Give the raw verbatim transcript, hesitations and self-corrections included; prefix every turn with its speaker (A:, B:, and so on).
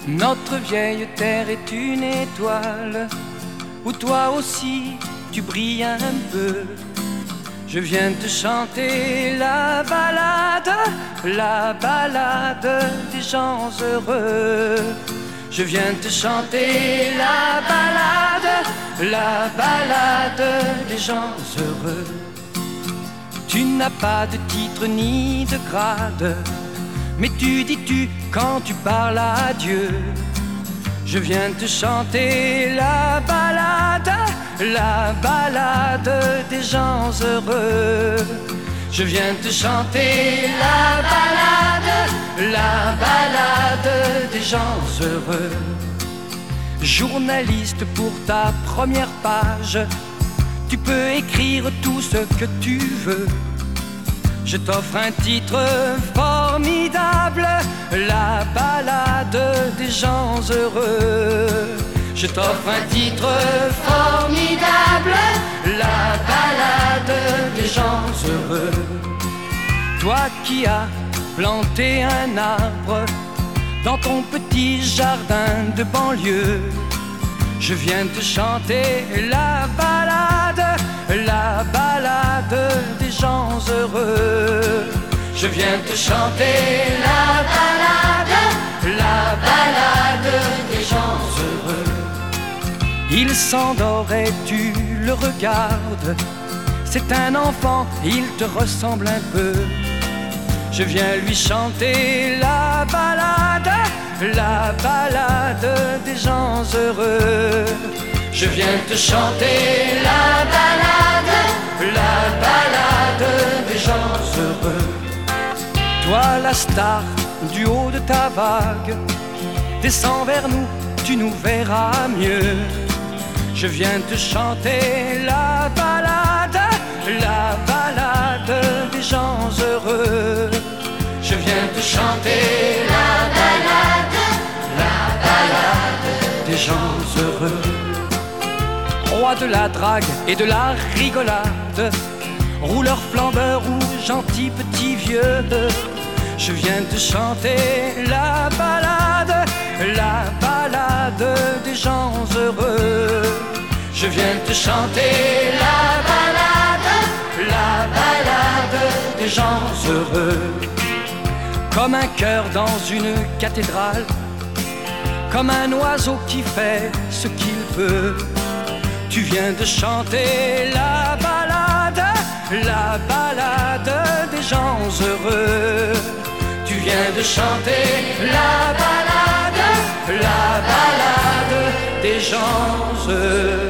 A: Notre vieille terre est une étoile où toi aussi tu brilles un peu. Je viens te chanter la balade, la balade des gens heureux. Je viens te chanter la balade, la balade des gens heureux. Tu n'as pas de titre ni de grade, mais tu dis tu quand tu parles à Dieu. Je viens te chanter la balade, la balade des gens heureux. Je viens te chanter la balade, la balade des gens heureux. Journaliste, pour ta première page, tu peux écrire tout ce que tu veux. Je t'offre un titre formidable, la balade des gens heureux. Je t'offre un titre formidable, la balade des gens heureux. Toi qui as planté un arbre dans ton petit jardin de banlieue, je viens te chanter la balade, la balade des gens heureux. Je viens te chanter la balade, la balade des gens heureux. Il s'endort et tu le regardes, c'est un enfant, il te ressemble un peu. Je viens lui chanter la balade, la balade des gens heureux. Je viens te chanter la balade, la balade des gens heureux. Toi la star du haut de ta vague, descends vers nous, tu nous verras mieux. Je viens te chanter la balade, la balade des gens heureux. Je viens te chanter la balade, la balade des gens heureux. Roi de la drague et de la rigolade, rouleur flambeur ou gentil petit vieux, je viens te chanter la balade, la balade des gens heureux. Je viens te chanter la balade, la balade des gens heureux. Comme un cœur dans une cathédrale, comme un oiseau qui fait ce qu'il veut. Tu viens de chanter la balade, la balade des gens heureux. Tu viens de chanter la balade, la balade des gens heureux.